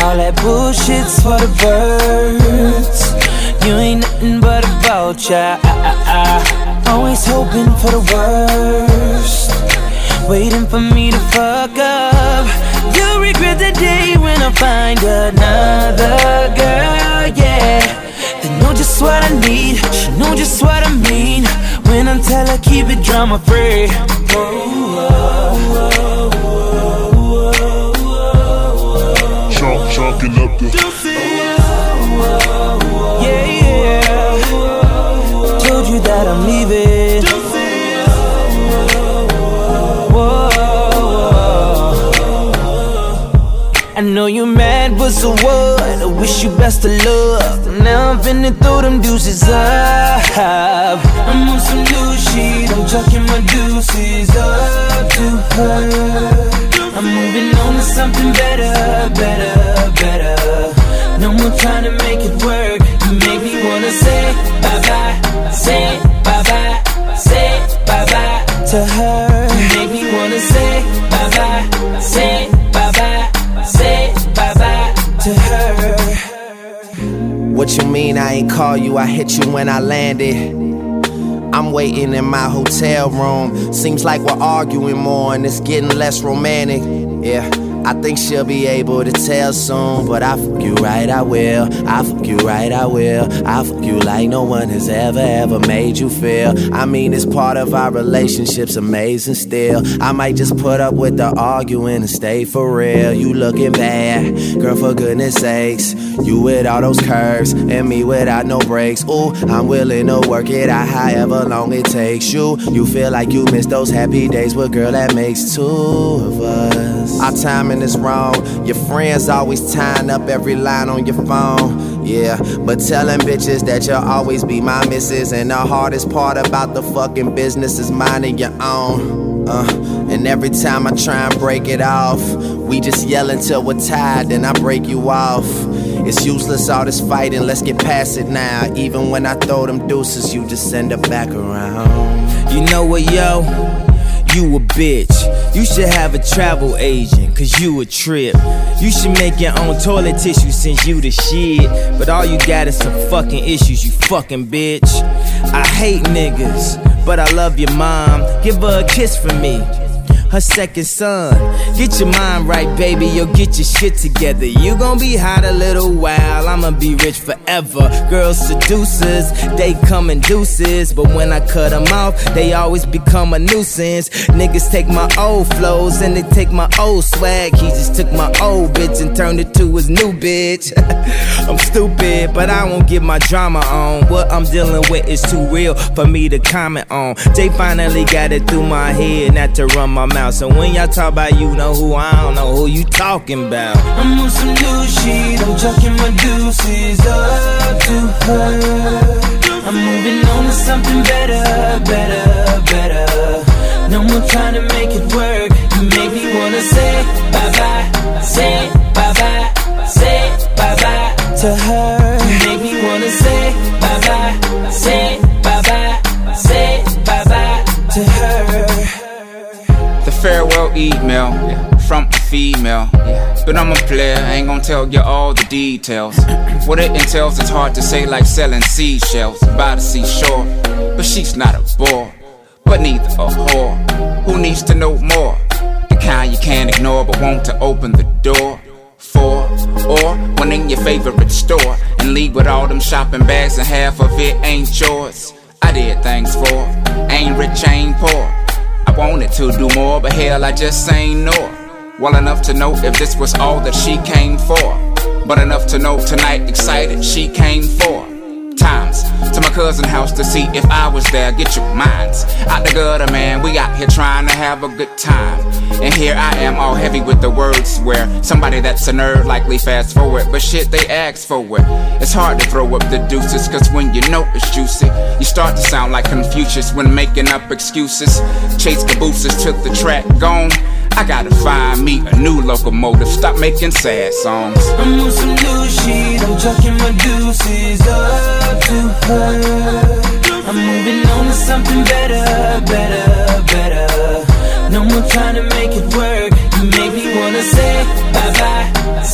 All that bullshit's for the birds. You ain't nothing but a vulture. Always hoping for the worst, waiting for me to fuck up. You'll regret the day when I find another girl, yeah. They know just what I need, she know just what I mean. When I tell her keep it drama free. Chalking up the yeah. Told you that I'm leaving. I know you mad, but so what? I wish you best of luck. Now I'm finna throw them deuces up. I'm on some new shit, I'm chucking my deuces up to her. I'm moving on to something better, better, better. No more trying to make it work. You make me wanna say bye-bye, say bye-bye, say bye-bye to her. You make me wanna say bye-bye, say bye-bye, say bye-bye to her. What you mean I ain't call you, I hit you when I landed. I'm waiting in my hotel room. Seems like we're arguing more and it's getting less romantic. Yeah, I think she'll be able to tell soon. But I fuck you right, I will. I fuck you right, I will. I fuck you like no one has ever made you feel. I mean, it's part of our relationship's amazing still. I might just put up with the arguing and stay for real. You looking bad, girl, for goodness sakes. You with all those curves and me without no breaks. Ooh, I'm willing to work it out however long it takes you. You feel like you miss those happy days with girl that makes two of us. Our timing is wrong. Your friends always tying up every line on your phone. Yeah, but telling bitches that you'll always be my missus. And the hardest part about the fucking business is minding your own. And every time I try and break it off, we just yell until we're tired, then I break you off. It's useless all this fighting, let's get past it now. Even when I throw them deuces, you just send her back around. You know what, yo? You a bitch. You should have a travel agent, cause you a trip. You should make your own toilet tissue since you the shit. But all you got is some fucking issues, you fucking bitch. I hate niggas, but I love your mom. Give her a kiss for me, her second son. Get your mind right, baby, you'll get your shit together. You gon' be hot a little while, I'ma be rich forever. Girls seducers, they come in deuces, but when I cut them off, they always become a nuisance. Niggas take my old flows and they take my old swag. He just took my old bitch and turned it to his new bitch. I'm stupid, but I won't get my drama on. What I'm dealing with is too real for me to comment on. Jay finally got it through my head not to run my mouth. So when y'all talk about you know who, I don't know who you talking about. I'm on some new shit, I'm chucking my deuces up to her. I'm moving on to something better, better, better. No more trying to make it work. You make me wanna say bye-bye, say bye-bye, say bye-bye to her. You make me wanna say bye-bye, say bye-bye, say bye-bye to her. The farewell email from a female, but I'm a player, I ain't gon' tell you all the details. What it entails is hard to say, like selling seashells by the seashore. But she's not a bore, but neither a whore. Who needs to know more? The kind you can't ignore but want to open the door for. Or one in your favorite store and leave with all them shopping bags and half of it ain't yours. I did things for, ain't rich, ain't poor. I wanted to do more, but hell, I just ain't know. Well enough to know if this was all that she came for, but enough to know tonight, excited she came for. Times to my cousin's house to see if I was there. Get your minds out the gutter, man. We out here trying to have a good time, and here I am all heavy with the words where somebody that's a nerd likely fast forward, but shit they ask for it. It's hard to throw up the deuces, cause when you know it's juicy, you start to sound like Confucius when making up excuses. Chase cabooses took the track gone. I gotta find me a new locomotive, stop making sad songs. I'm on some new shit, I'm chucking my deuces up to her. I'm moving on to something better, better, better. No more trying to make it work. You make me wanna say bye-bye,